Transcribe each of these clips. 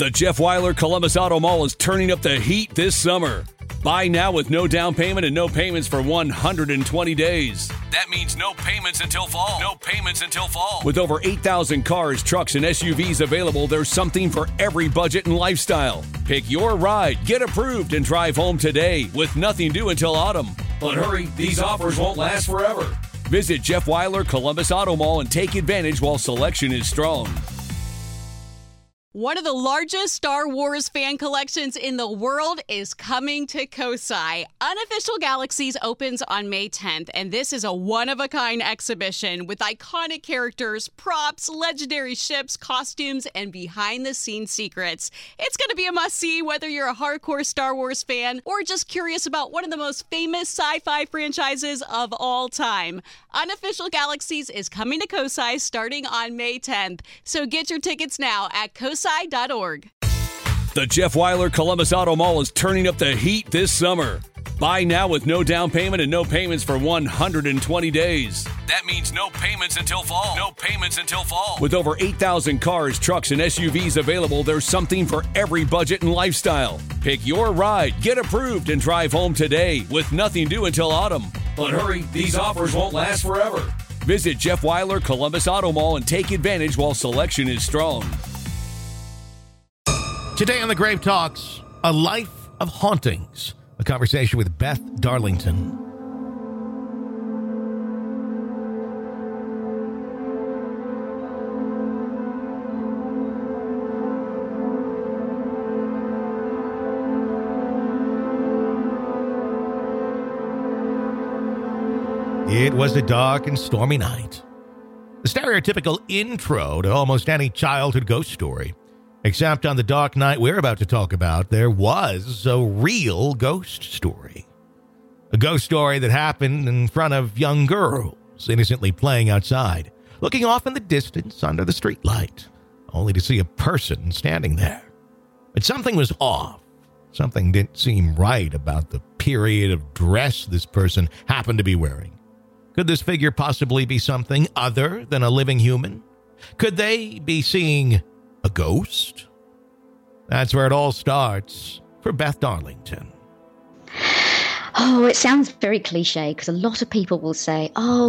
The Jeff Weiler Columbus Auto Mall is turning up the heat this summer. Buy now with no down payment and no payments for 120 days. That means no payments until fall. No payments until fall. With over 8,000 cars, trucks, and SUVs available, there's something for every budget and lifestyle. Pick your ride, get approved, and drive home today with nothing due until autumn. But hurry, these offers won't last forever. Visit Jeff Weiler Columbus Auto Mall and take advantage while selection is strong. One of the largest Star Wars fan collections in the world is coming to Kosai. Unofficial Galaxies opens on May 10th, and this is a one-of-a-kind exhibition with iconic characters, props, legendary ships, costumes, and behind-the-scenes secrets. It's going to be a must-see whether you're a hardcore Star Wars fan or just curious about one of the most famous sci-fi franchises of all time. Unofficial Galaxies is coming to Kosai starting on May 10th, so get your tickets now at kosai.org. The Jeff Weiler Columbus Auto Mall is turning up the heat this summer. Buy now with no down payment and no payments for 120 days. That means no payments until fall. No payments until fall. With over 8,000 cars, trucks, and SUVs available, there's something for every budget and lifestyle. Pick your ride, get approved, and drive home today with nothing due until autumn. But hurry, these offers won't last forever. Visit Jeff Weiler Columbus Auto Mall and take advantage while selection is strong. Today on the Grave Talks, a life of hauntings. A conversation with Beth Darlington. It was a dark and stormy night. The stereotypical intro to almost any childhood ghost story. Except on the dark night we're about to talk about, there was a real ghost story. A ghost story that happened in front of young girls innocently playing outside, looking off in the distance under the streetlight, only to see a person standing there. But something was off. Something didn't seem right about the period of dress this person happened to be wearing. Could this figure possibly be something other than a living human? Could they be seeing a ghost? That's where it all starts for Beth Darlington. Oh, it sounds very cliche because a lot of people will say,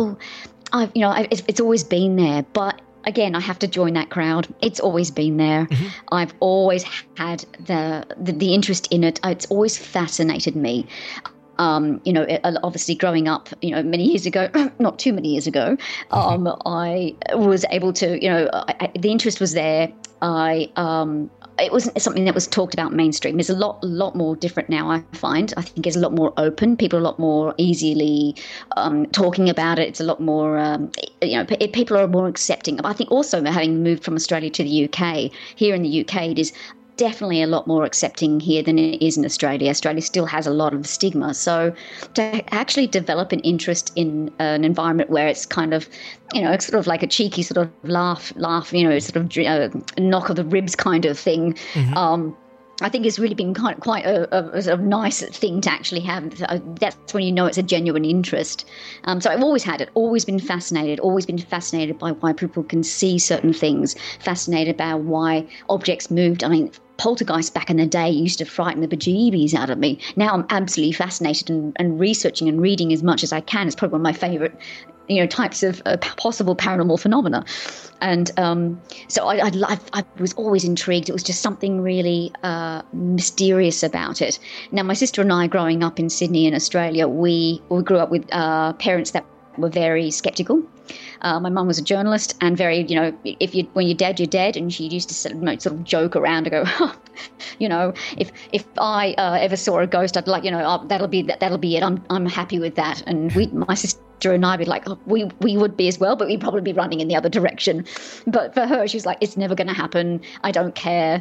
it's always been there. But again, I have to join that crowd. It's always been there. Mm-hmm. I've always had the interest in it. It's always fascinated me. Obviously growing up, many years ago, not too many years ago, I was able to, the interest was there. It wasn't something that was talked about mainstream. There's a lot more different now, I find. I think it's a lot more open. People are a lot more easily talking about it. It's a lot more, people are more accepting. I think also having moved from Australia to the UK, here in the UK, it is definitely a lot more accepting here than it is in Australia. Australia still has a lot of stigma. So to actually develop an interest in an environment where it's kind of, it's sort of like a cheeky sort of laugh, sort of knock of the ribs kind of thing. Mm-hmm. I think it's really been quite a sort of nice thing to actually have. That's when you know it's a genuine interest. So I've always had it, always been fascinated by why people can see certain things, fascinated by why objects moved. I mean, poltergeists back in the day used to frighten the bejeebies out of me. Now I'm absolutely fascinated and researching and reading as much as I can. It's probably one of my favorite types of possible paranormal phenomena. And so I was always intrigued. It was just something really mysterious about it. Now, my sister and I, growing up in Sydney in Australia, we grew up with parents that were very skeptical. My mum was a journalist and very, when you're dead, you're dead. And she used to sort of joke around and go, if I ever saw a ghost, I'd like, that'll be it. I'm happy with that. And my sister and I'd be like, we would be as well, but we'd probably be running in the other direction. But for her, she was like, it's never going to happen. I don't care.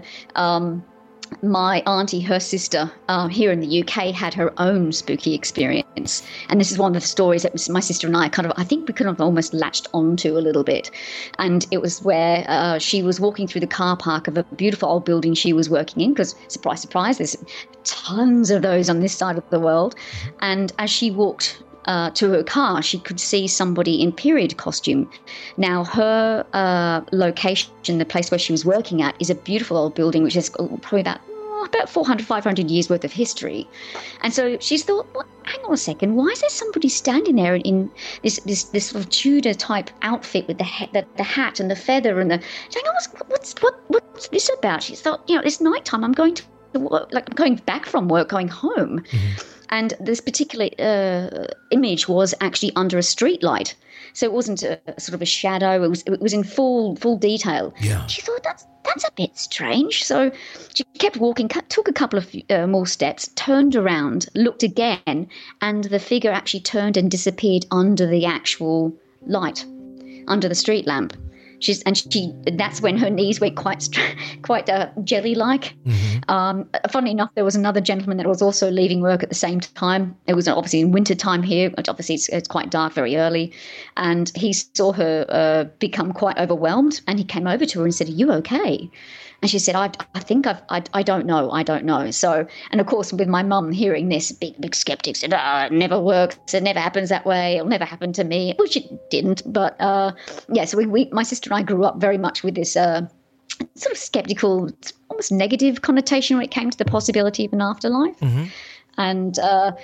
My auntie, her sister, here in the UK, had her own spooky experience. And this is one of the stories that my sister and I I think we could have almost latched onto a little bit. And it was where she was walking through the car park of a beautiful old building she was working in, because, surprise, surprise, there's tons of those on this side of the world. And as she walked to her car, she could see somebody in period costume. Now, her location, the place where she was working at, is a beautiful old building, which is probably about 400, 500 years worth of history. And so she's thought, well, hang on a second, why is there somebody standing there in this sort of Tudor type outfit with the hat and the feather and the... She's like, what's this about? She thought, it's nighttime, I'm going to work, like I'm going back from work, going home. Mm-hmm. And this particular image was actually under a street light. So it wasn't a sort of a shadow. It was in full detail. Yeah. She thought that's a bit strange. So she kept walking, took a couple of more steps, turned around, looked again, and the figure actually turned and disappeared under the actual light, under the street lamp. That's when her knees went quite jelly-like. Mm-hmm. Funnily enough, there was another gentleman that was also leaving work at the same time. It was obviously in winter time here, which obviously it's quite dark very early. And he saw her become quite overwhelmed, and he came over to her and said, "Are you okay?" And she said, I don't know. So, and of course, with my mum hearing this, big skeptic said, it never works. It never happens that way. It'll never happen to me, which it didn't. But so my sister and I grew up very much with this sort of skeptical, almost negative connotation when it came to the possibility of an afterlife. Mm-hmm. And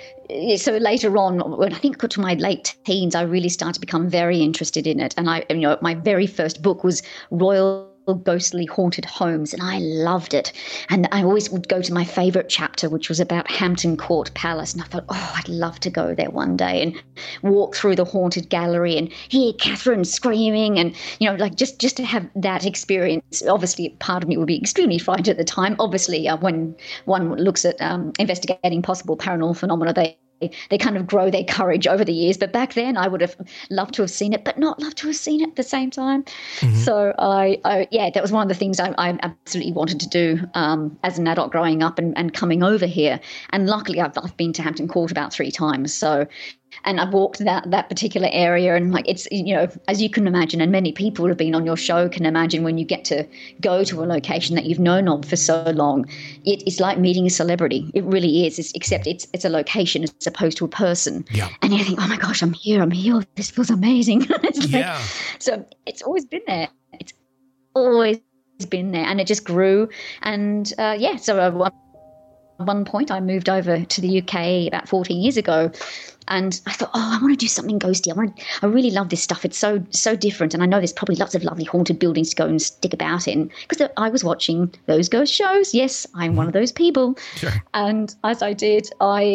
so later on, when I think I got to my late teens, I really started to become very interested in it. And my very first book was Royal Ghostly Haunted Homes, and I loved it. And I always would go to my favourite chapter, which was about Hampton Court Palace, and I thought, I'd love to go there one day and walk through the haunted gallery and hear Catherine screaming, and just to have that experience. Obviously, part of me would be extremely frightened at the time. Obviously, when one looks at investigating possible paranormal phenomena, they kind of grow their courage over the years. But back then I would have loved to have seen it, but not loved to have seen it at the same time. Mm-hmm. So that was one of the things I absolutely wanted to do as an adult growing up and coming over here. And luckily I've been to Hampton Court about 3 times. So, and I've walked that particular area, and it's, as you can imagine, and many people who have been on your show can imagine, when you get to go to a location that you've known of for so long, it's like meeting a celebrity. It really is, except it's a location as opposed to a person. Yeah. And you think, oh my gosh, I'm here. This feels amazing. So it's always been there. It's always been there, and it just grew. And so at one point I moved over to the UK about 14 years ago, and I thought, I want to do something ghosty. I really love this stuff. It's so different, and I know there's probably lots of lovely haunted buildings to go and stick about in, because I was watching those ghost shows. Yes, I'm one of those people. Sure. And as I did,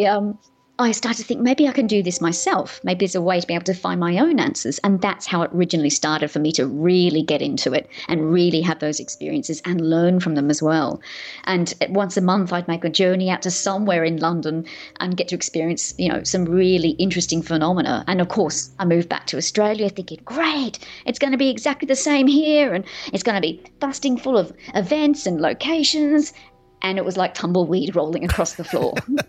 I started to think, maybe I can do this myself. Maybe there's a way to be able to find my own answers. And that's how it originally started for me, to really get into it and really have those experiences and learn from them as well. And once a month, I'd make a journey out to somewhere in London and get to experience, some really interesting phenomena. And of course, I moved back to Australia thinking, great, it's going to be exactly the same here. And it's going to be busting full of events and locations. And it was like tumbleweed rolling across the floor.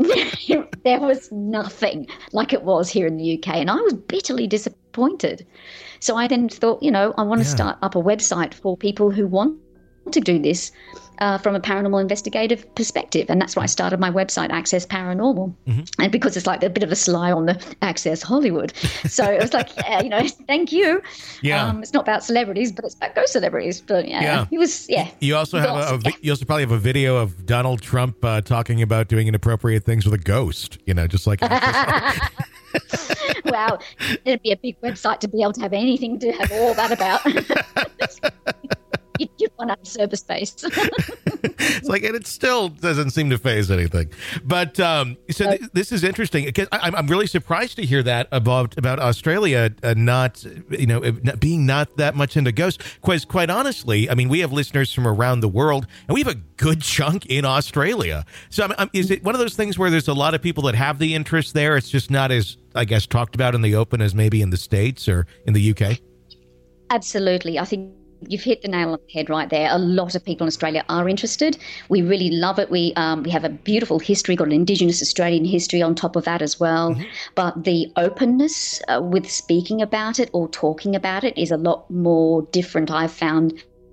There was nothing like it was here in the UK. And I was bitterly disappointed. So I then thought, I want to start up a website for people who want to do this from a paranormal investigative perspective. And that's why I started my website, Access Paranormal. Mm-hmm. And because it's like a bit of a sly on the Access Hollywood. So it was like, thank you. Yeah. It's not about celebrities, but it's about ghost celebrities. But it was, You also have you also probably have a video of Donald Trump talking about doing inappropriate things with a ghost, just like Wow. It'd be a big website to be able to have anything to have all that about. You'd want to have server space. It's like, and it still doesn't seem to phase anything. But this is interesting, because I'm really surprised to hear that about Australia not being not that much into ghosts. Because quite honestly, we have listeners from around the world, and we have a good chunk in Australia. So is it one of those things where there's a lot of people that have the interest there? It's just not as, I guess, talked about in the open as maybe in the States or in the UK? Absolutely. I think you've hit the nail on the head right there. A lot of people in Australia are interested. We really love it. We have a beautiful history, got an Indigenous Australian history on top of that as well. Mm-hmm. But the openness with speaking about it or talking about it is a lot more different, I've found,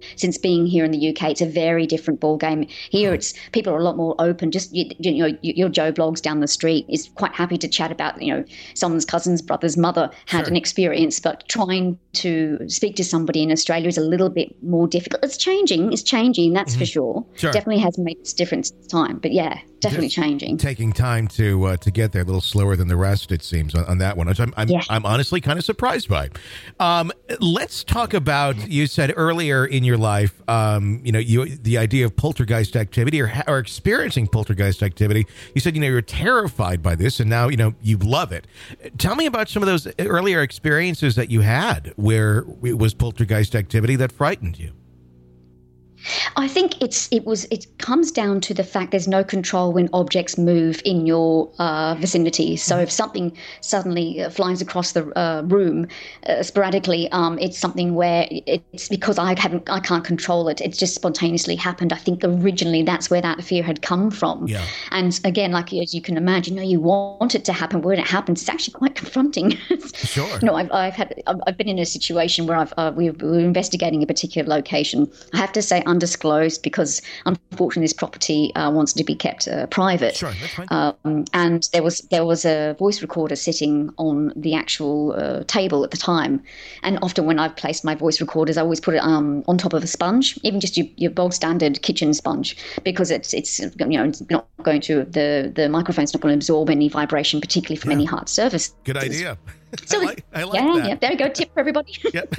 since being here in the UK, it's a very different ball game. Here, it's people are a lot more open. Just your Joe Blogs down the street is quite happy to chat about someone's cousin's brother's mother had an experience, but trying to speak to somebody in Australia is a little bit more difficult. It's changing, that's for sure. Definitely has made its difference this time, but yeah, definitely changing. Taking time to get there, a little slower than the rest, it seems, on that one, which I'm honestly kind of surprised by. Let's talk about, you said earlier in your life, the idea of poltergeist activity or experiencing poltergeist activity. You said, you're terrified by this, and now, you love it. Tell me about some of those earlier experiences that you had where it was poltergeist activity that frightened you. I think it comes down to the fact there's no control when objects move in your vicinity. So if something suddenly flies across the room sporadically, it's something where it's because I can't control it. It's just spontaneously happened. I think originally that's where that fear had come from. Yeah. And again, like as you can imagine, you want it to happen. When it happens, it's actually quite confronting. Sure. I've been in a situation where we were investigating a particular location. I have to say, undisclosed, because unfortunately this property wants to be kept private. Sure, that's fine. And there was a voice recorder sitting on the actual table at the time. And often when I've placed my voice recorders, I always put it on top of a sponge, even just your bog standard kitchen sponge, because it's not going to the microphone's not going to absorb any vibration, particularly from any hard surface. Good idea. So I like that. Yeah, there you go. Tip for everybody. Yep.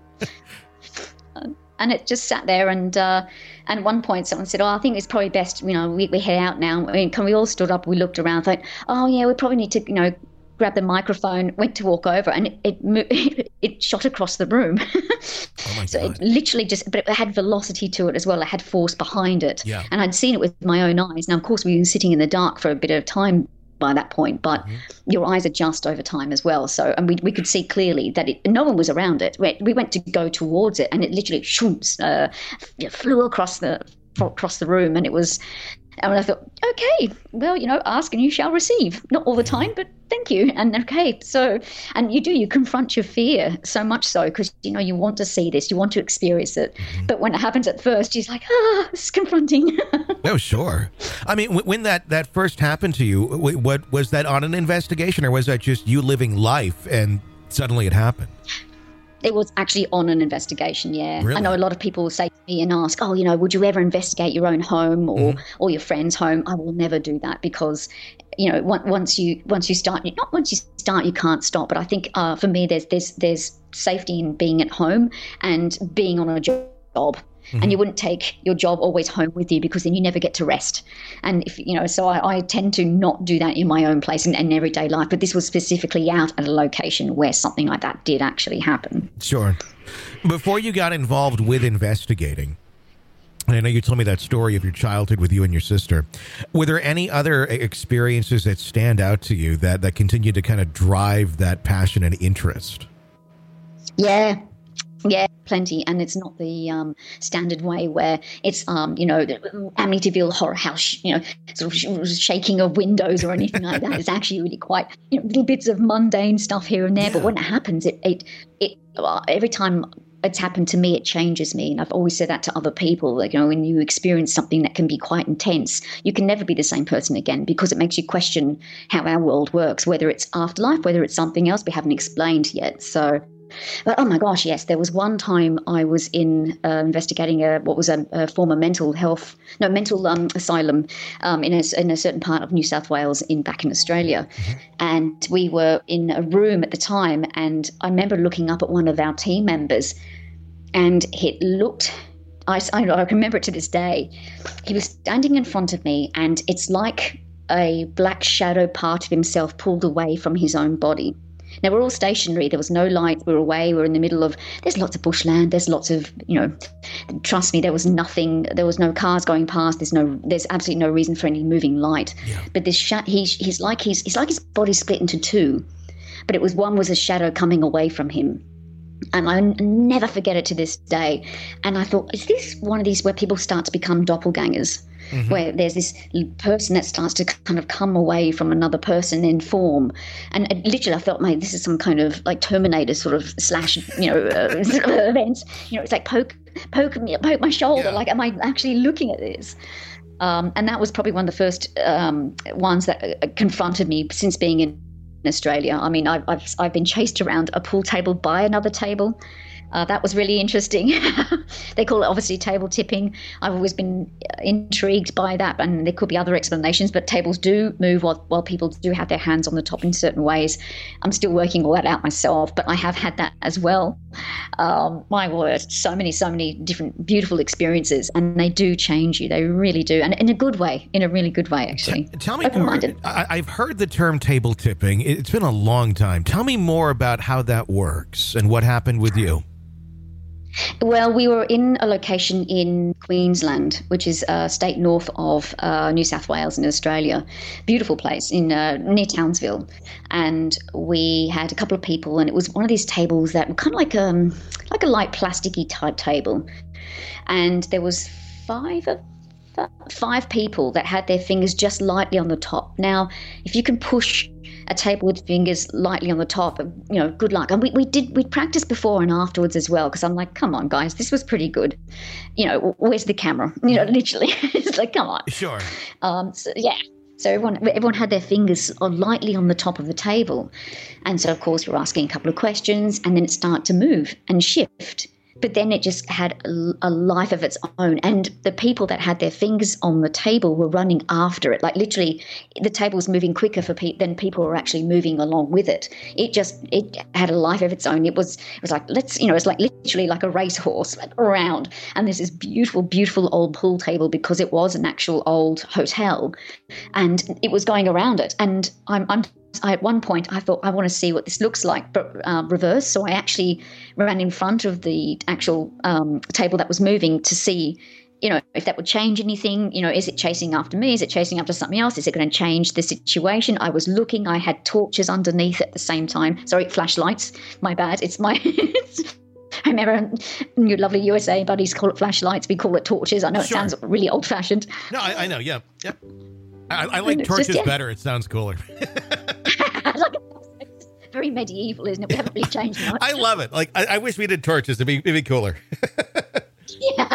And it just sat there, and at one point someone said, I think it's probably best, we head out now. I mean, we all stood up, we looked around, thought, we probably need to, grab the microphone, went to walk over, and it shot across the room. Oh my God. It literally but it had velocity to it as well. It had force behind it. Yeah. And I'd seen it with my own eyes. Now, of course, we were sitting in the dark for a bit of time by that point, but your eyes adjust over time as well. So, and we could see clearly that no one was around it. We went to go towards it, and it literally flew across the room, and it was. And I thought, okay, well, ask and you shall receive. Not all the time, but thank you. And okay, so, and you confront your fear so much so because, you want to see this, you want to experience it. Mm-hmm. But when it happens at first, you're like, it's confronting. Oh, sure. I mean, when that first happened to you, what was that on an investigation, or was that just you living life and suddenly it happened? It was actually on an investigation, yeah. Really? I know a lot of people say to me and ask, would you ever investigate your own home or your friend's home? I will never do that because, once you start, not once you start, you can't stop. But I think for me, there's safety in being at home and being on a job. Mm-hmm. And you wouldn't take your job always home with you because then you never get to rest. And if so I tend to not do that in my own place in everyday life. But this was specifically out at a location where something like that did actually happen. Sure. Before you got involved with investigating, and I know you told me that story of your childhood with you and your sister, were there any other experiences that stand out to you that continue to kind of drive that passion and interest? Yeah, plenty. And it's not the standard way where it's, Amityville Horror House, sort of shaking of windows or anything like that. It's actually really quite, little bits of mundane stuff here and there. Yeah. But when it happens, it every time it's happened to me, it changes me. And I've always said that to other people. Like, when you experience something that can be quite intense, you can never be the same person again because it makes you question how our world works, whether it's afterlife, whether it's something else we haven't explained yet. So... But oh my gosh, yes, there was one time I was investigating what was a former mental asylum in a certain part of New South Wales back in Australia. Mm-hmm. And we were in a room at the time, and I remember looking up at one of our team members, and it looked, I remember it to this day, he was standing in front of me, and it's like a black shadow part of himself pulled away from his own body. Now, we're all stationary. There was no light. We were away. We're in the middle of, there's lots of bushland. There's lots of, trust me, there was nothing. There was no cars going past. There's absolutely no reason for any moving light. Yeah. But this he's like his body split into two. But one was a shadow coming away from him. And I never forget it to this day. And I thought, is this one of these where people start to become doppelgangers? Mm-hmm. Where there's this person that starts to kind of come away from another person in form. And literally I felt, this is some kind of like Terminator sort of / event. It's like poke my shoulder. Yeah. Like, am I actually looking at this? And that was probably one of the first ones that confronted me since being in Australia. I mean, I've been chased around a pool table by another table. That was really interesting. They call it obviously table tipping. I've always been intrigued by that, and there could be other explanations, but tables do move while people do have their hands on the top in certain ways. I'm still working all that out myself, but I have had that as well. My word, so many different beautiful experiences, and they do change you. They really do, and in a good way, in a really good way, actually. Tell me more. I've heard the term table tipping. It's been a long time. Tell me more about how that works and what happened with you. Well, we were in a location in Queensland, which is a state north of New South Wales in Australia. Beautiful place in near Townsville. And we had a couple of people, and it was one of these tables that were kind of like a light plasticky type table. And there was five people that had their fingers just lightly on the top. Now, if you can push a table with fingers lightly on the top, good luck. And we practiced before and afterwards as well, because I'm like, come on, guys, this was pretty good. Where's the camera? Literally, it's like, come on. Sure. So everyone had their fingers lightly on the top of the table, and so of course we're asking a couple of questions, and then it started to move and shift. But then it just had a life of its own. And the people that had their fingers on the table were running after it. Like literally, the table was moving quicker than people were actually moving along with it. It had a life of its own. It was like, it's like literally like a racehorse around. And there's this beautiful, beautiful old pool table, because it was an actual old hotel, and it was going around it. And at one point I thought, I want to see what this looks like, but reverse. So I actually ran in front of the actual table that was moving to see, if that would change anything. Is it chasing after me? Is it chasing after something else? Is it going to change the situation? I was looking. I had torches underneath at the same time. Sorry, flashlights. My bad. It's my... I remember your lovely USA buddies call it flashlights. We call it torches. I know it sounds really old-fashioned. No, I know. Yeah. I like torches better. It sounds cooler. It's very medieval, isn't it? We haven't really changed much. I love it. Like, I wish we did torches. It'd be cooler. Yeah.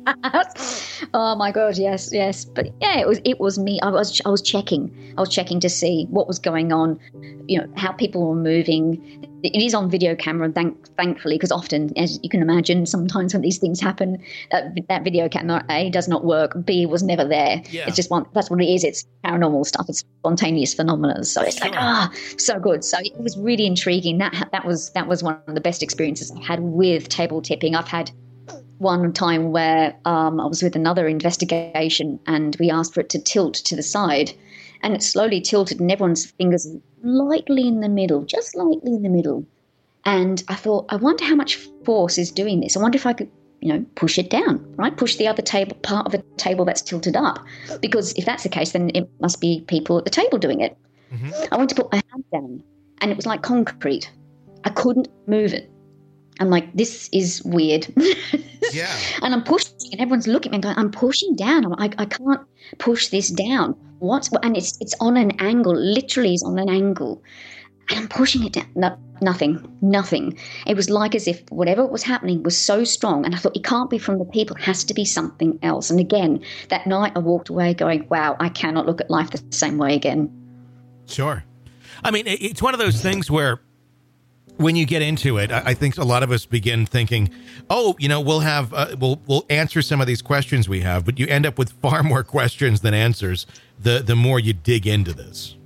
Oh my God, yes. But yeah, it was me. I was checking to see what was going on, how people were moving. It is on video camera, thankfully, because often, as you can imagine, sometimes when these things happen, that video camera, A, does not work, B, was never there. Yeah. It's just that's what it is. It's paranormal stuff. It's spontaneous phenomena. So it's like, so good. So it was really intriguing. That was one of the best experiences I've had with table tipping. I've had one time where I was with another investigation, and we asked for it to tilt to the side, and it slowly tilted, and everyone's fingers lightly in the middle, just lightly in the middle. And I thought, I wonder how much force is doing this. I wonder if I could, push it down, right? Push the other part of the table that's tilted up. Because if that's the case, then it must be people at the table doing it. Mm-hmm. I went to put my hand down, and it was like concrete. I couldn't move it. I'm like, this is weird. Yeah. And I'm pushing, and everyone's looking at me and going, I'm pushing down. I'm like, I can't push this down. And it's on an angle, literally is on an angle. And I'm pushing it down. No, nothing. It was like as if whatever was happening was so strong. And I thought, it can't be from the people. It has to be something else. And again, that night I walked away going, wow, I cannot look at life the same way again. Sure. I mean, it's one of those things where when you get into it, I think a lot of us begin thinking, we'll have, we'll answer some of these questions we have, but you end up with far more questions than answers the more you dig into this.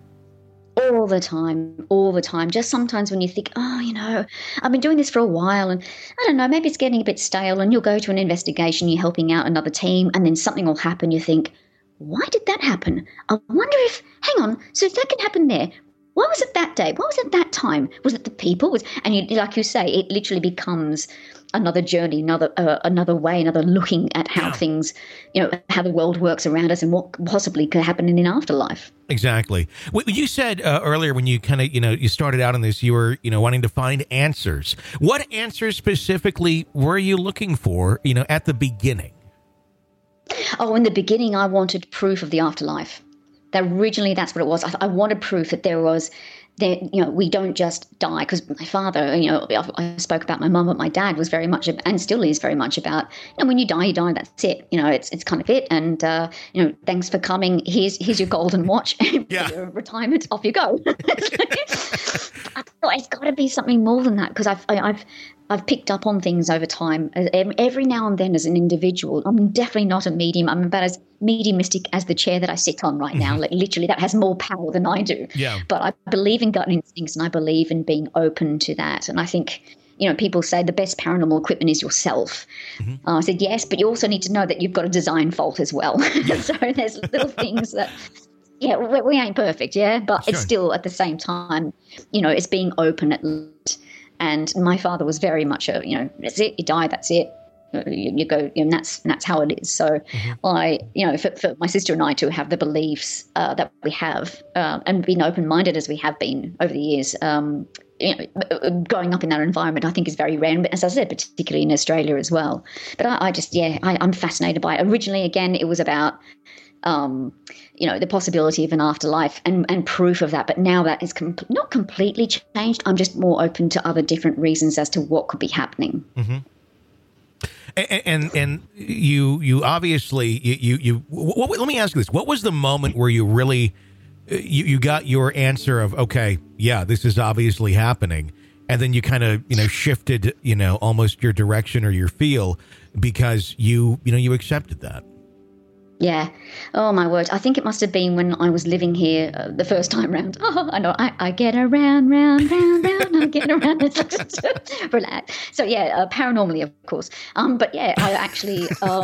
All the time. Just sometimes when you think, I've been doing this for a while, and I don't know, maybe it's getting a bit stale, and you'll go to an investigation, you're helping out another team, and then something will happen. You think, why did that happen? I wonder hang on, so if that can happen there, why was it that day? Why was it that time? Was it the people? And like you say, it literally becomes another journey, another way, another looking at how things, how the world works around us and what possibly could happen in an afterlife. Exactly. You said earlier when you kind of, you started out on this, you were, wanting to find answers. What answers specifically were you looking for, at the beginning? Oh, in the beginning, I wanted proof of the afterlife. Originally, that's what it was. I wanted proof that there was we don't just die, because my father, I spoke about my mum, but my dad was very much, and still is very much about, when you die, that's it. It's kind of it. And, thanks for coming. Here's your golden watch. Yeah. For your retirement, off you go. It's got to be something more than that, because I've picked up on things over time. Every now and then, as an individual, I'm definitely not a medium. I'm about as mediumistic as the chair that I sit on right now. Like, literally, that has more power than I do. Yeah. But I believe in gut instincts, and I believe in being open to that. And I think, people say the best paranormal equipment is yourself. I said, yes, but you also need to know that you've got a design fault as well. Yeah. So there's little things that, we ain't perfect, but Sure. It's still, at the same time, it's being open at least. And my father was very much that's it, you die, that's it. You go, and that's how it is. So for my sister and I to have the beliefs that we have, and being open-minded as we have been over the years, growing up in that environment, I think is very rare. But as I said, particularly in Australia as well. But I'm fascinated by it. Originally, again, it was about the possibility of an afterlife and proof of that. But now that is not completely changed. I'm just more open to other different reasons as to what could be happening. Mm-hmm. And you obviously let me ask you this: what was the moment where you really you got your answer of, okay, yeah, this is obviously happening, and then you kind of shifted almost your direction or your feel because you accepted that? Yeah. Oh, my word. I think it must have been when I was living here the first time round. Oh, I know. I get around, round. I get around. Relax. So, paranormally, of course. But, I actually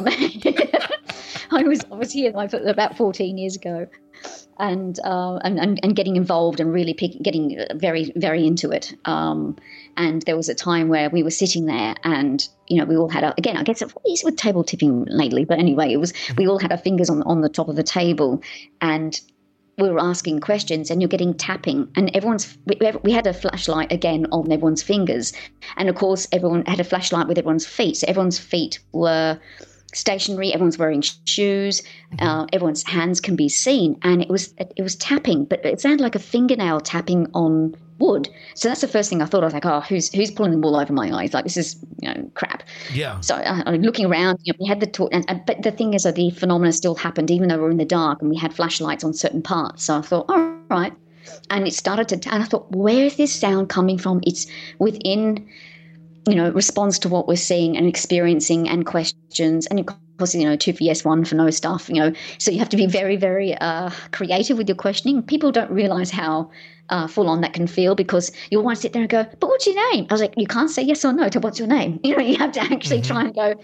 I was here about 14 years ago. And getting involved and really getting very, very into it. And there was a time where we were sitting there and, we all had I guess it's with table tipping lately, but anyway, we all had our fingers on the top of the table and we were asking questions, and you're getting tapping, and we had a flashlight again on everyone's fingers. And of course, everyone had a flashlight with everyone's feet. So everyone's feet were stationary, everyone's wearing shoes, everyone's hands can be seen, and it was tapping, but it sounded like a fingernail tapping on wood. So that's the first thing I thought. I was like, oh, who's pulling the wool over my eyes? Like, this is crap. Yeah. So I'm looking around. We had the talk, but the thing is that the phenomena still happened even though we were in the dark, and we had flashlights on certain parts. So I thought, all right, and it started to. And I thought, where is this sound coming from? It's within response to what we're seeing and experiencing and questions. And of course, 2 for yes, 1 for no stuff, so you have to be very, very creative with your questioning. People don't realize how full on that can feel, because you'll want to sit there and go, but what's your name? I was like, you can't say yes or no to what's your name. You have to actually try and go,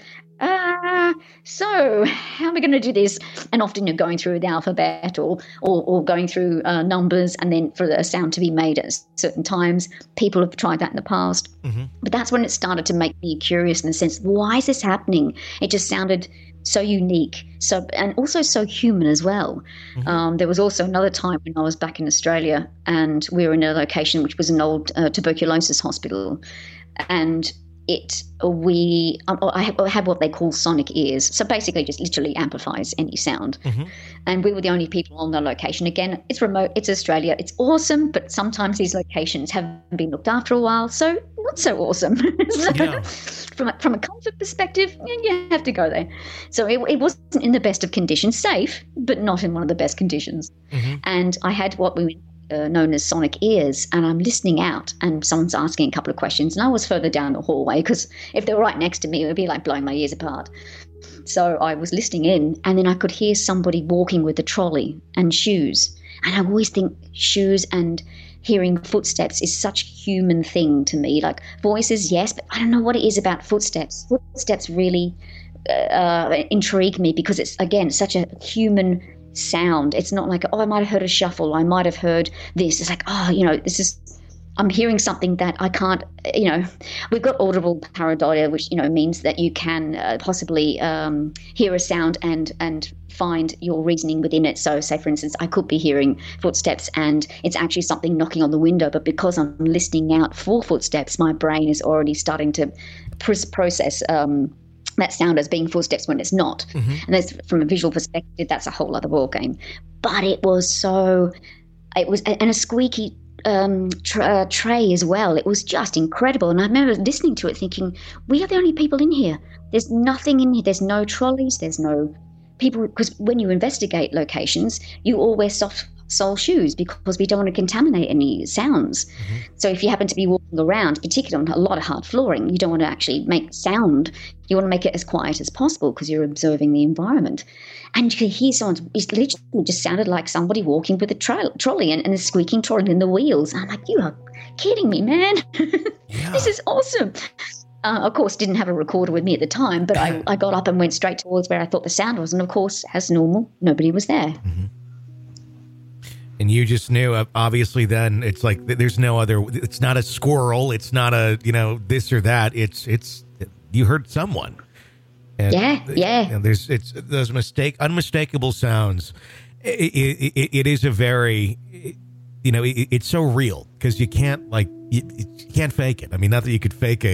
so how am I going to do this? And often you're going through the alphabet or going through numbers, and then for the sound to be made at certain times. People have tried that in the past. Mm-hmm. But that's when it started to make me curious in the sense, why is this happening? It just sounded so unique, and also so human as well. Mm-hmm. There was also another time when I was back in Australia, and we were in a location which was an old tuberculosis hospital, and I had what they call sonic ears. So basically just literally amplifies any sound. Mm-hmm. And we were the only people on the location. Again, it's remote, it's Australia, it's awesome, but sometimes these locations haven't been looked after a while, so not so awesome. From a comfort perspective, you have to go there. So it wasn't in the best of conditions, safe, but not in one of the best conditions. Mm-hmm. And I had what we known as sonic ears, and I'm listening out, and someone's asking a couple of questions, and I was further down the hallway, because if they were right next to me, it would be like blowing my ears apart. So I was listening in, and then I could hear somebody walking with a trolley and shoes. And I always think shoes and hearing footsteps is such a human thing to me. Like, voices, yes, but I don't know what it is about footsteps. Footsteps really intrigue me, because it's, again, such a human sound. It's not like, I might have heard a shuffle, I might have heard this. It's like, this is, I'm hearing something that I can't, we've got audible pareidolia, which, means that you can possibly hear a sound and find your reasoning within it. So say, for instance, I could be hearing footsteps and it's actually something knocking on the window, but because I'm listening out for footsteps, my brain is already starting to process that sound as being footsteps when it's not. Mm-hmm. And that's, from a visual perspective, that's a whole other ballgame. But it was a squeaky tray as well. It was just incredible. And I remember listening to it thinking, we are the only people in here. There's nothing in here. There's no trolleys. There's no people. Because when you investigate locations, you all wear soft sole shoes because we don't want to contaminate any sounds. Mm-hmm. So if you happen to be walking around, particularly on a lot of hard flooring, you don't want to actually make sound. You want to make it as quiet as possible because you're observing the environment. And you can hear someone, it literally just sounded like somebody walking with a trolley and a squeaking trolley in the wheels. I'm like, you are kidding me, man. Yeah. This is awesome. Of course, didn't have a recorder with me at the time, but I got up and went straight towards where I thought the sound was. And of course, as normal, nobody was there. Mm-hmm. And you just knew, obviously, then it's like there's no other, it's not a squirrel. It's not a, this or that. It's you heard someone. And, yeah. And there's those unmistakable sounds. It is a very, it's so real because you can't you can't fake it. I mean, not that you could fake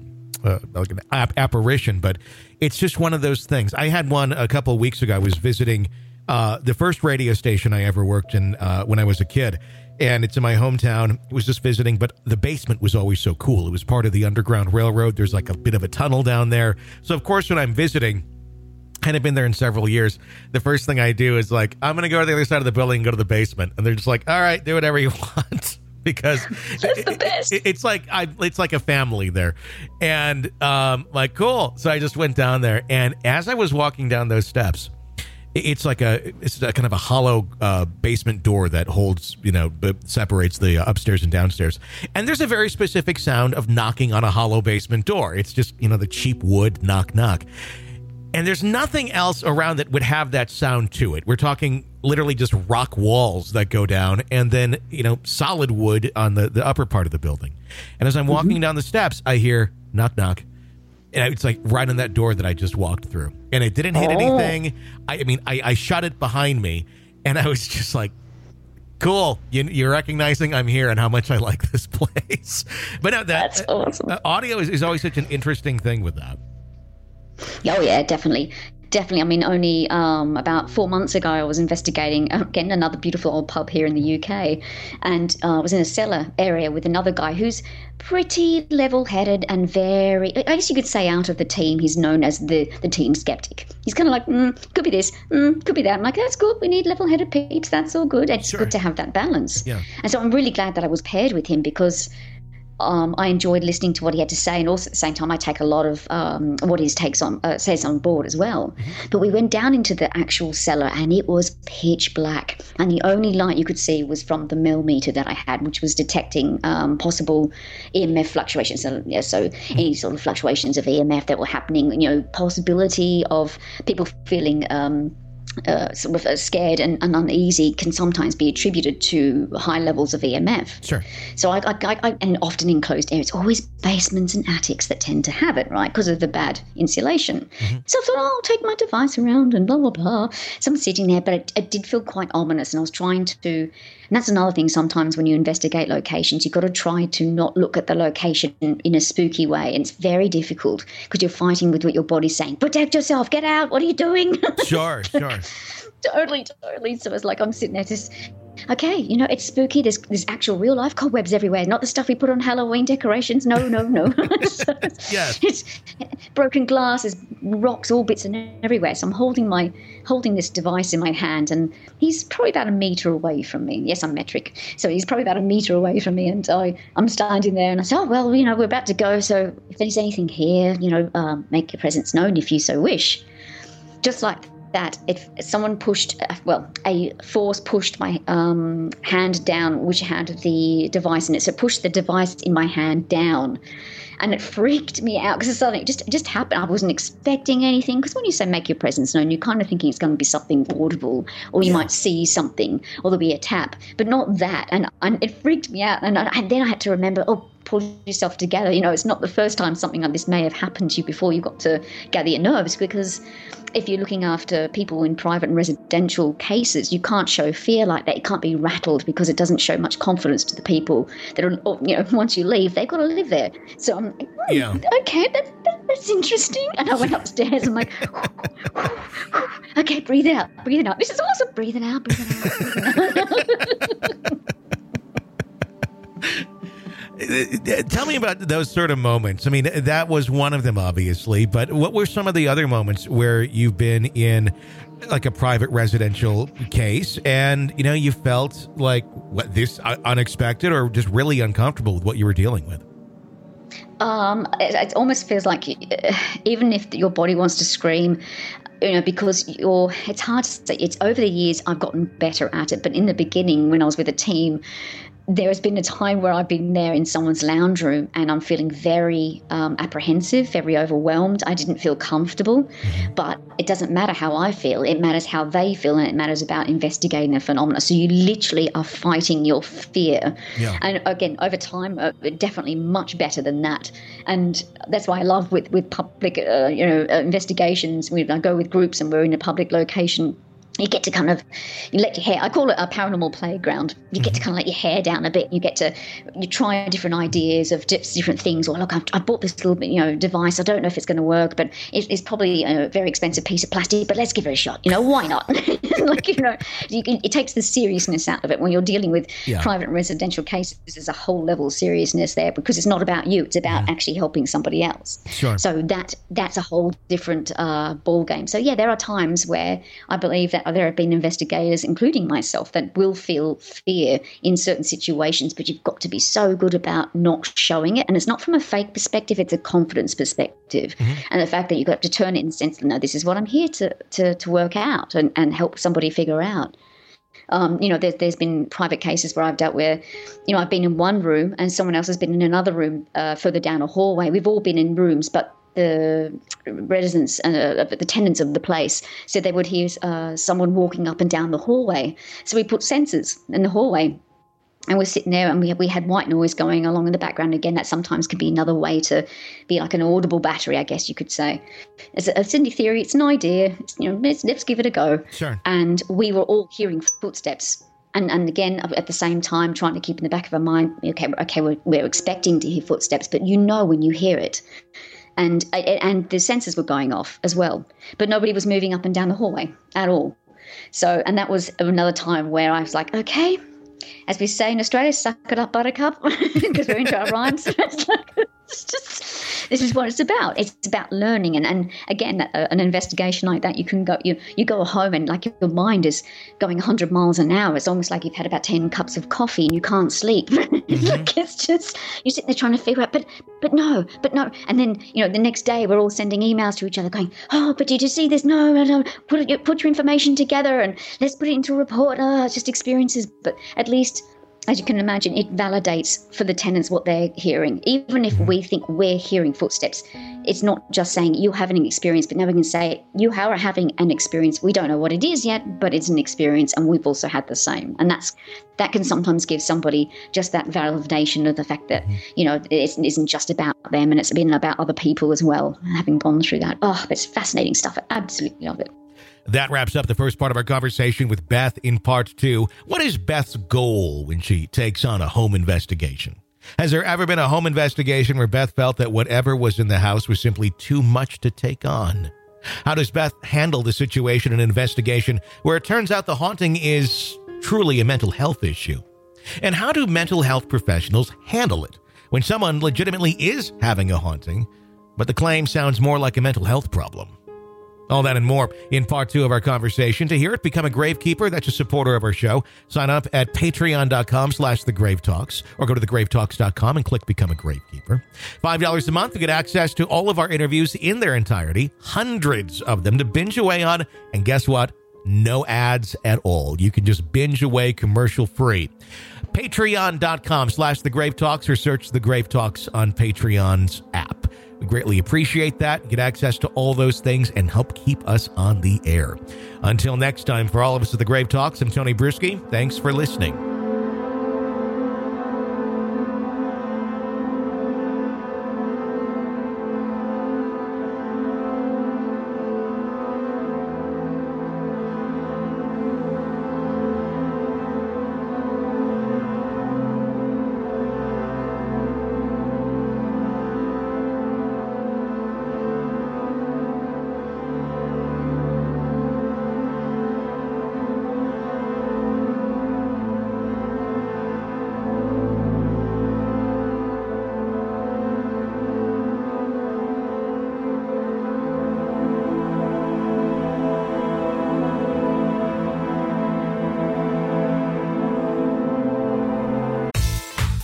like an apparition, but it's just one of those things. I had one a couple of weeks ago. I was visiting the first radio station I ever worked in when I was a kid, and it's in my hometown. It was just visiting, but the basement was always so cool. It was part of the Underground Railroad. There's like a bit of a tunnel down there. So, of course, when I'm visiting, I hadn't been there in several years, the first thing I do is like, I'm going to go to the other side of the building and go to the basement. And they're just like, all right, do whatever you want. Because that's the best. It's like a family there. And like, cool. So I just went down there. And as I was walking down those steps, it's a kind of a hollow basement door that holds, separates the upstairs and downstairs. And there's a very specific sound of knocking on a hollow basement door. It's just, the cheap wood knock, knock. And there's nothing else around that would have that sound to it. We're talking literally just rock walls that go down and then, solid wood on the upper part of the building. And as I'm walking down the steps, I hear knock, knock. And it's like right on that door that I just walked through. And it didn't hit anything. I shut it behind me. And I was just like, cool. You're recognizing I'm here and how much I like this place. But no, that's awesome. Audio is always such an interesting thing with that. Oh, yeah, definitely. Definitely. I mean, only about 4 months ago, I was investigating, again, another beautiful old pub here in the UK. And I was in a cellar area with another guy who's pretty level-headed and very, I guess you could say out of the team, he's known as the team skeptic. He's kind of like, could be this, could be that. I'm like, that's good. We need level-headed peeps. That's all good. It's good to have that balance. Yeah. And so I'm really glad that I was paired with him because I enjoyed listening to what he had to say, and also at the same time, I take a lot of what he says on board as well. Mm-hmm. But we went down into the actual cellar, and it was pitch black, and the only light you could see was from the Mel meter that I had, which was detecting possible EMF fluctuations. So any sort of fluctuations of EMF that were happening, possibility of people feeling sort of scared and uneasy can sometimes be attributed to high levels of EMF. Sure. So I and often in closed areas, always basements and attics that tend to have it, right, because of the bad insulation. Mm-hmm. So I thought, I'll take my device around and blah, blah, blah. So I'm sitting there, but it did feel quite ominous, and I was trying to, and that's another thing sometimes when you investigate locations, you've got to try to not look at the location in a spooky way, and it's very difficult because you're fighting with what your body's saying. Protect yourself, get out, what are you doing? Sure. Totally. So it's like I'm sitting there just, okay, it's spooky. There's actual real life cobwebs everywhere, not the stuff we put on Halloween decorations. No. Yes. It's broken glass, there's rocks, all bits and everywhere. So I'm holding this device in my hand, and he's probably about a meter away from me. Yes, I'm metric. So he's probably about a meter away from me, and I'm standing there, and I say, oh, well, we're about to go. So if there's anything here, make your presence known if you so wish. Just like that, if someone a force pushed my hand down, which had the device in it. So it pushed the device in my hand down, and it freaked me out because suddenly it just happened. I wasn't expecting anything, because when you say make your presence known, you're kind of thinking it's going to be something audible, or you might see something, or there'll be a tap, but not that. And it freaked me out, and then I had to remember, pull yourself together. It's not the first time something like this may have happened to you before. You've got to gather your nerves, because if you're looking after people in private and residential cases, you can't show fear like that. It can't be rattled, because it doesn't show much confidence to the people that are, once you leave, they've got to live there. So I'm like, okay, that's interesting. And I went upstairs. I'm like, okay, breathe out. This is awesome. Breathe it out. Tell me about those sort of moments. I mean, that was one of them, obviously, but what were some of the other moments where you've been in like a private residential case and, you felt like this unexpected or just really uncomfortable with what you were dealing with? It almost feels like even if your body wants to scream, because it's hard to say. It's over the years I've gotten better at it. But in the beginning, when I was with a team, there has been a time where I've been there in someone's lounge room and I'm feeling very apprehensive, very overwhelmed. I didn't feel comfortable, but it doesn't matter how I feel. It matters how they feel, and it matters about investigating the phenomena. So you literally are fighting your fear. Yeah. And again, over time, definitely much better than that. And that's why I love with public, investigations. I go with groups and we're in a public location. You get to you let your hair, I call it a paranormal playground. You get to kind of let your hair down a bit. You try different ideas of different things. Or look, I bought this little device. I don't know if it's going to work, but it's probably a very expensive piece of plastic, but let's give it a shot. Why not? It takes the seriousness out of it. When you're dealing with private residential cases, there's a whole level of seriousness there because it's not about you. It's about actually helping somebody else. Sure. So that's a whole different ball game. So yeah, there are times where I believe that there have been investigators, including myself, that will feel fear in certain situations, but you've got to be so good about not showing it. And it's not from a fake perspective, it's a confidence perspective. And the fact that you've got to turn it in the sense that, no, this is what I'm here to work out and help somebody figure out. There's been private cases where I've dealt where, I've been in one room and someone else has been in another room further down a hallway. We've all been in rooms, but the residents, the tenants of the place said they would hear someone walking up and down the hallway. So we put sensors in the hallway and we're sitting there and we had white noise going along in the background. Again, that sometimes can be another way to be like an audible battery, I guess you could say. It's a Cindy theory. It's an idea. Let's give it a go. Sure. And we were all hearing footsteps. And again, at the same time, trying to keep in the back of our mind, okay, we're expecting to hear footsteps, but when you hear it. And the sensors were going off as well, but nobody was moving up and down the hallway at all. So, and that was another time where I was like, okay, as we say in Australia, suck it up, buttercup, because we're into our rhymes. This is what it's about. It's about learning. And again, an investigation like that, you can go, you go home and like your mind is going 100 miles an hour. It's almost like you've had about 10 cups of coffee and you can't sleep. Like it's just, you're sitting there trying to figure out, but no. And then, the next day we're all sending emails to each other going, oh, but did you see this? No. Put your information together and let's put it into a report. It's just experiences. But at least, as you can imagine, it validates for the tenants what they're hearing. Even if we think we're hearing footsteps, it's not just saying you're having an experience, but now we can say you are having an experience. We don't know what it is yet, but it's an experience and we've also had the same. And that can sometimes give somebody just that validation of the fact that, it isn't just about them and it's been about other people as well, having gone through that. Oh, it's fascinating stuff. I absolutely love it. That wraps up the first part of our conversation with Beth in part 2. What is Beth's goal when she takes on a home investigation? Has there ever been a home investigation where Beth felt that whatever was in the house was simply too much to take on? How does Beth handle the situation in an investigation where it turns out the haunting is truly a mental health issue? And how do mental health professionals handle it when someone legitimately is having a haunting, but the claim sounds more like a mental health problem? All that and more in part 2 of our conversation. To hear it, become a Gravekeeper. That's a supporter of our show. Sign up at patreon.com/thegravetalks or go to thegravetalks.com and click Become a Gravekeeper. $5 a month to get access to all of our interviews in their entirety, hundreds of them to binge away on. And guess what? No ads at all. You can just binge away commercial free. Patreon.com/thegravetalks or search The Grave Talks on Patreon's app. We greatly appreciate that. Get access to all those things and help keep us on the air. Until next time, for all of us at The Grave Talks, I'm Tony Bruschi. Thanks for listening.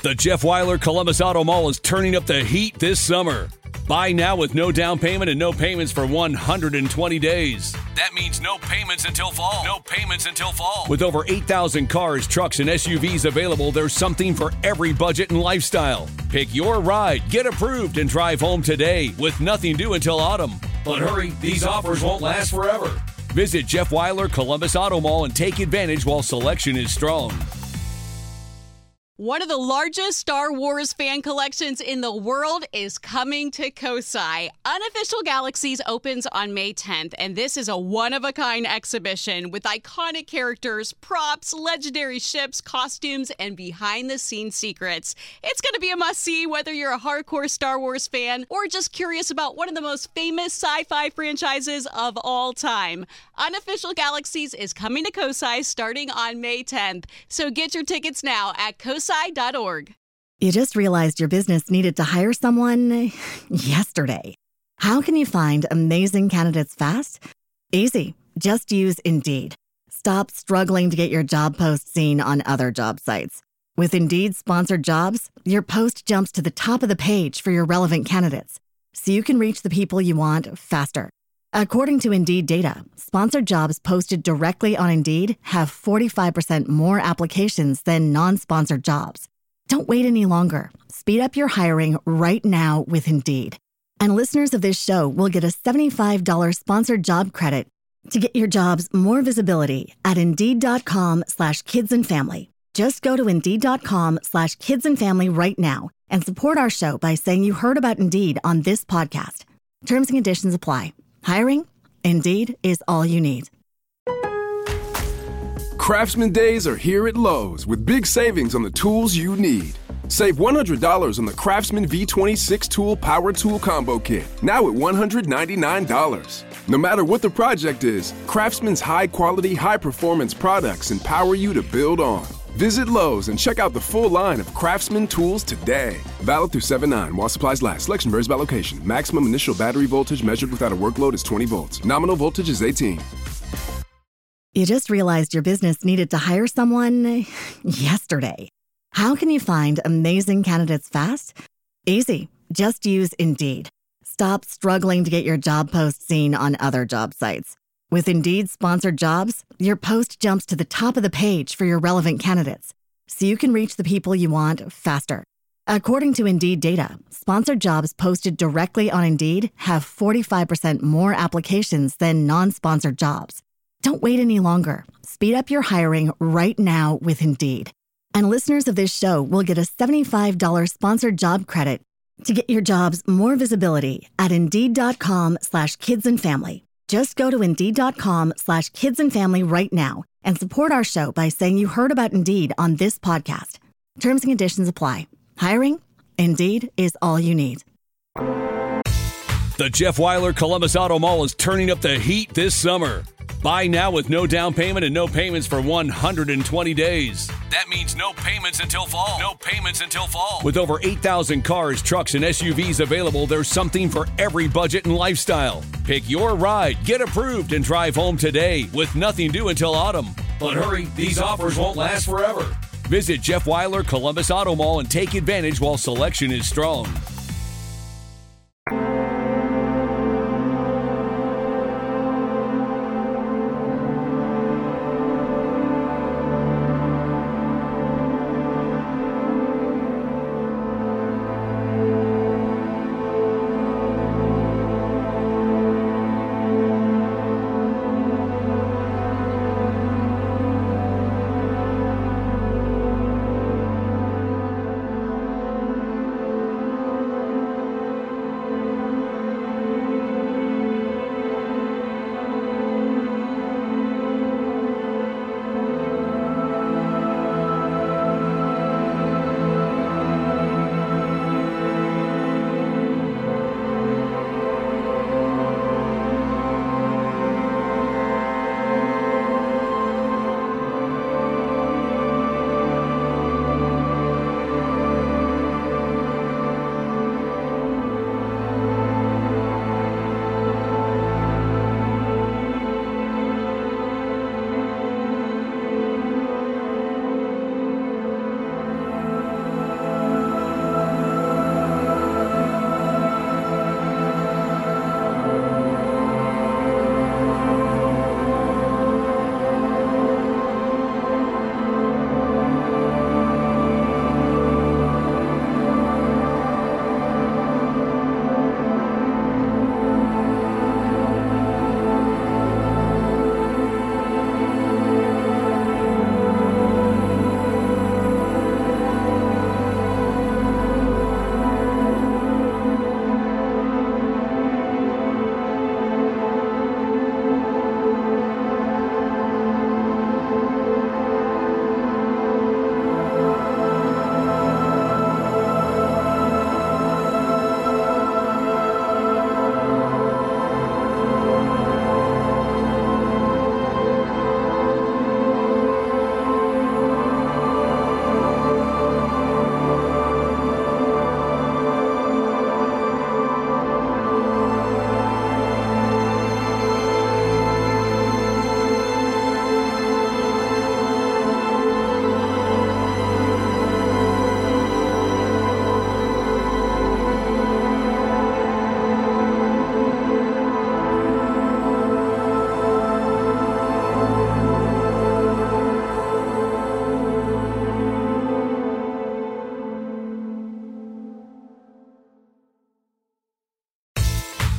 The Jeff Weiler Columbus Auto Mall is turning up the heat this summer. Buy now with no down payment and no payments for 120 days. That means no payments until fall. No payments until fall. With over 8,000 cars, trucks, and SUVs available, there's something for every budget and lifestyle. Pick your ride, get approved, and drive home today with nothing due until autumn. But hurry, these offers won't last forever. Visit Jeff Weiler Columbus Auto Mall and take advantage while selection is strong. One of the largest Star Wars fan collections in the world is coming to Kosai. Unofficial Galaxies opens on May 10th, and this is a one-of-a-kind exhibition with iconic characters, props, legendary ships, costumes, and behind-the-scenes secrets. It's going to be a must-see whether you're a hardcore Star Wars fan or just curious about one of the most famous sci-fi franchises of all time. Unofficial Galaxies is coming to Kosai starting on May 10th, so get your tickets now at kosai.org. You just realized your business needed to hire someone yesterday. How can you find amazing candidates fast? Easy. Just use Indeed. Stop struggling to get your job post seen on other job sites. With Indeed sponsored jobs, your post jumps to the top of the page for your relevant candidates, so you can reach the people you want faster. According to Indeed data, sponsored jobs posted directly on Indeed have 45% more applications than non-sponsored jobs. Don't wait any longer. Speed up your hiring right now with Indeed. And listeners of this show will get a $75 sponsored job credit to get your jobs more visibility at Indeed.com/kidsandfamily. Just go to Indeed.com/kidsandfamily right now and support our show by saying you heard about Indeed on this podcast. Terms and conditions apply. Hiring? Indeed is all you need. Craftsman Days are here at Lowe's with big savings on the tools you need. Save $100 on the Craftsman V26 Tool Power Tool Combo Kit, now at $199. No matter what the project is, Craftsman's high-quality, high-performance products empower you to build on. Visit Lowe's and check out the full line of Craftsman tools today. Valid through 7/9 while supplies last. Selection varies by location. Maximum initial battery voltage measured without a workload is 20 volts. Nominal voltage is 18. You just realized your business needed to hire someone yesterday. How can you find amazing candidates fast? Easy. Just use Indeed. Stop struggling to get your job post seen on other job sites. With Indeed sponsored jobs, your post jumps to the top of the page for your relevant candidates, so you can reach the people you want faster. According to Indeed data, sponsored jobs posted directly on Indeed have 45% more applications than non-sponsored jobs. Don't wait any longer. Speed up your hiring right now with Indeed. And listeners of this show will get a $75 sponsored job credit to get your jobs more visibility at Indeed.com/kidsandfamily. Just go to Indeed.com/kidsandfamily right now and support our show by saying you heard about Indeed on this podcast. Terms and conditions apply. Hiring? Indeed is all you need. The Jeff Weiler Columbus Auto Mall is turning up the heat this summer. Buy now with no down payment and no payments for 120 days. That means no payments until fall. No payments until fall. With over 8,000 cars, trucks, and SUVs available, there's something for every budget and lifestyle. Pick your ride, get approved, and drive home today with nothing due until autumn. But hurry, these offers won't last forever. Visit Jeff Weiler Columbus Auto Mall and take advantage while selection is strong.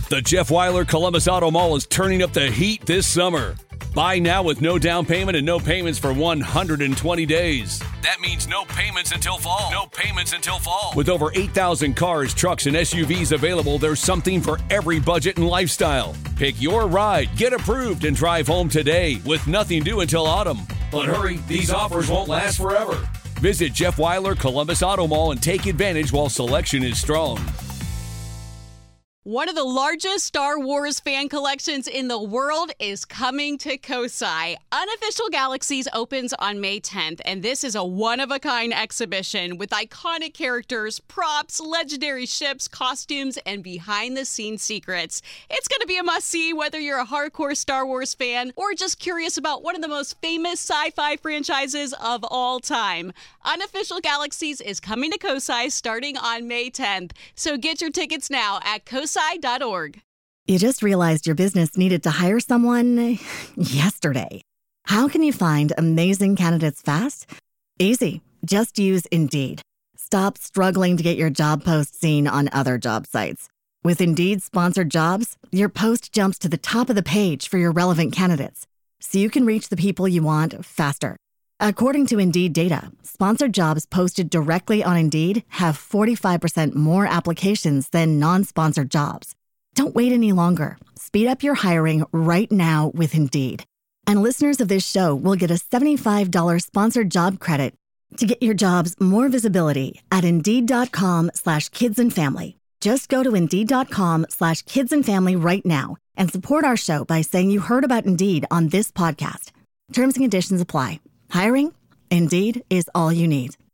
The Jeff Weiler Columbus Auto Mall is turning up the heat this summer. Buy now with no down payment and no payments for 120 days. That means no payments until fall. No payments until fall. With over 8,000 cars, trucks, and SUVs available, there's something for every budget and lifestyle. Pick your ride, get approved, and drive home today with nothing due until autumn. But hurry, these offers won't last forever. Visit Jeff Weiler Columbus Auto Mall and take advantage while selection is strong. One of the largest Star Wars fan collections in the world is coming to Kosai. Unofficial Galaxies opens on May 10th, and this is a one-of-a-kind exhibition with iconic characters, props, legendary ships, costumes, and behind-the-scenes secrets. It's going to be a must-see whether you're a hardcore Star Wars fan or just curious about one of the most famous sci-fi franchises of all time. Unofficial Galaxies is coming to Kosai starting on May 10th, so get your tickets now at kosai.org. You just realized your business needed to hire someone yesterday. How can you find amazing candidates fast? Easy. Just use Indeed. Stop struggling to get your job post seen on other job sites. With Indeed sponsored jobs, your post jumps to the top of the page for your relevant candidates, so you can reach the people you want faster. According to Indeed data, sponsored jobs posted directly on Indeed have 45% more applications than non-sponsored jobs. Don't wait any longer. Speed up your hiring right now with Indeed. And listeners of this show will get a $75 sponsored job credit to get your jobs more visibility at Indeed.com/kidsandfamily. Just go to Indeed.com/kidsandfamily right now and support our show by saying you heard about Indeed on this podcast. Terms and conditions apply. Hiring? Indeed is all you need.